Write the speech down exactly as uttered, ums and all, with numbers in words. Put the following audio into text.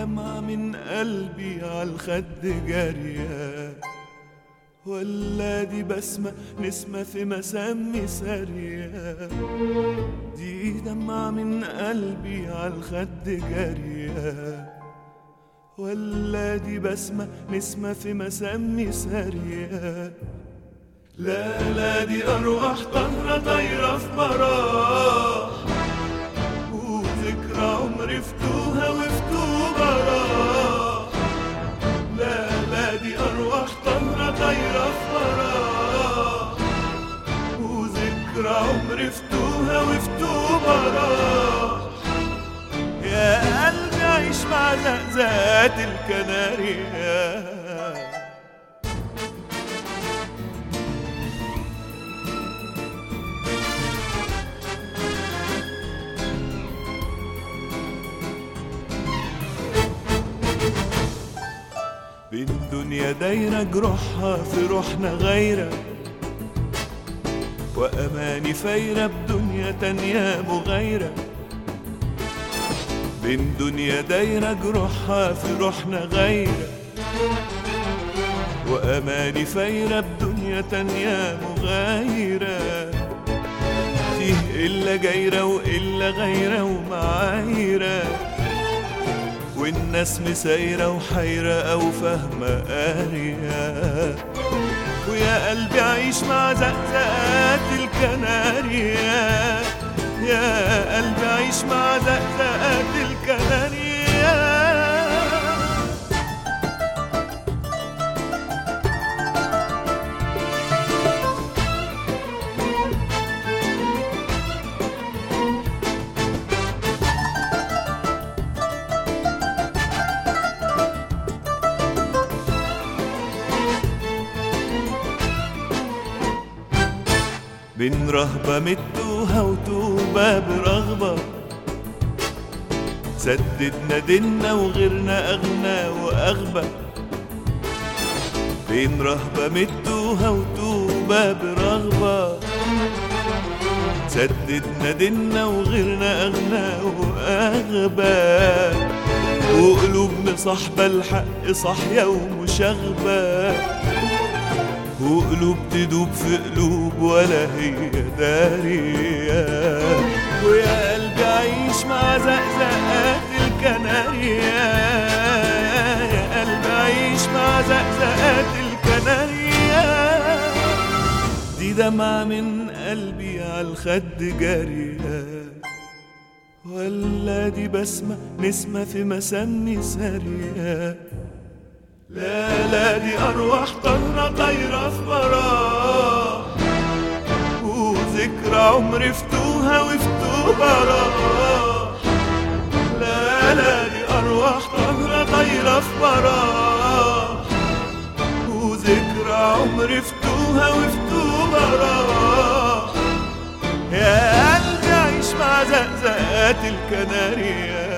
دمعة من قلبي عالخد جارية، ولا دي بسمة نسمة في مسامي سارية؟ دي دمعة من قلبي عالخد جارية، ولا دي بسمة نسمة في مسامي سارية؟ لا لا دي أرواح طاهرة طايرة في براح، وذكرى عمري فتوها وفتوها راح. لا لا دي أرواح طاهرة طايرة في براح، وذكرى عمري فتوها وفتوها راح. يا قلبي عيش مع زقزقات الكناريا، بين دنيا دايرة جروحها في روحنا غايرة، وأماني فايرة بدنيا تانية مغايرة. بين دنيا دايرة جروحها في روحنا غايرة، وأماني فايرة بدنيا تانية مغايرة. فيه إلا جايرة وإلا غايرة ومعايرة، والناس مسايرة وحيرة أو فاهمة قارية. ويا قلبي عيش مع زقزقات الكناريا، يا قلبي عيش مع زقزقات الكناريا. بين رهبة متوها وتوبة برغبة، سددنا ديننا وغيرنا أغنى وأغبى. بين رهبة متوها وتوبة برغبة، سددنا ديننا وغيرنا أغنى وأغبى. وقلوب مصاحبة الحق صاحية ومشاغبة، وقلوب تدوب في قلوب ولا هي دارية. ويا قلبي عيش مع زقزقات الكناريا، يا قلبي عيش مع زقزقات الكناريا. دي دمعة من قلبي عالخد جارية، ولا دي بسمة نسمة في مسامي سارية؟ لا لا دي أرواح طاهرة طايرة في براح، وذكرى عمري فتوها وفتوها راح. لا لا دي أرواح طاهرة طايرة في براح، وذكرى عمري فتوها وفتوها راح. يا قلبي عيش مع زقزقات الكناريا.